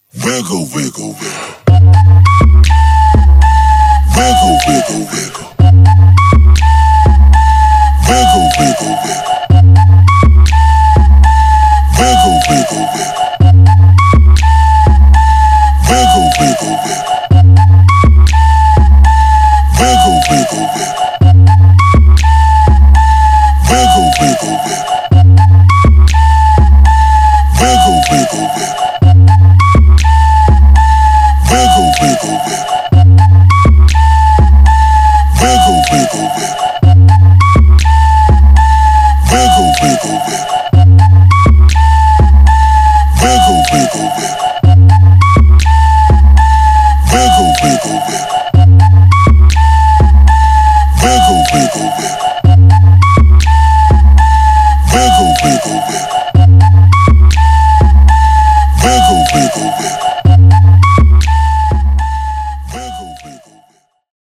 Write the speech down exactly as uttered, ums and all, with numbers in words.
Wiggle, wiggle, wiggle. Wiggle, wiggle, wiggle. Wiggle, wiggle, wiggle. Wiggle, wiggle, wiggle. Wiggle, wiggle, wiggle. Wiggle, wiggle, wiggle. Wiggle, wiggle, wiggle. Wiggle, wiggle, wiggle. Wiggle, wiggle, wiggle. Wiggle, wiggle, wiggle. Wiggle, wiggle, wiggle. Wiggle, wiggle, wiggle. Wiggle, wiggle, wiggle. Wiggle, wiggle, wiggle. Wiggle, wiggle, wiggle. Wiggle, wiggle, wiggle.